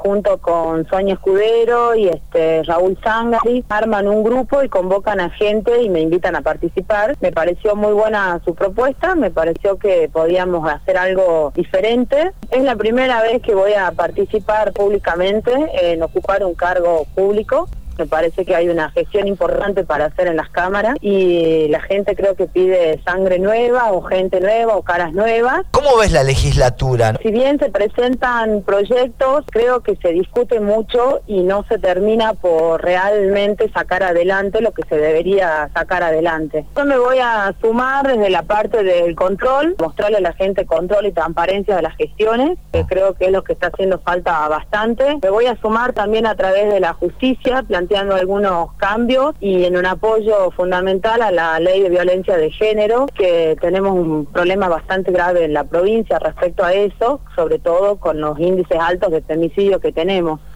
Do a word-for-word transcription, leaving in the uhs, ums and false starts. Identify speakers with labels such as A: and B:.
A: junto con Sonia Escudero y este Raúl Zangari, arman un grupo y convocan a gente y me invitan a participar. Me pareció muy buena su propuesta, me pareció que podíamos hacer algo diferente. Es la primera vez que voy a participar públicamente en ocupar un cargo público. Me parece que hay una gestión importante para hacer en las cámaras y la gente creo que pide sangre nueva o gente nueva o caras nuevas.
B: ¿Cómo ves la legislatura?
A: Si bien se presentan proyectos, creo que se discute mucho y no se termina por realmente sacar adelante lo que se debería sacar adelante. Yo me voy a sumar desde la parte del control, mostrarle a la gente control y transparencia de las gestiones, que creo que es lo que está haciendo falta bastante. Me voy a sumar también a través de la justicia, planteando algunos cambios y en un apoyo fundamental a la ley de violencia de género, que tenemos un problema bastante grave en la provincia respecto a eso, sobre todo con los índices altos de femicidio que tenemos.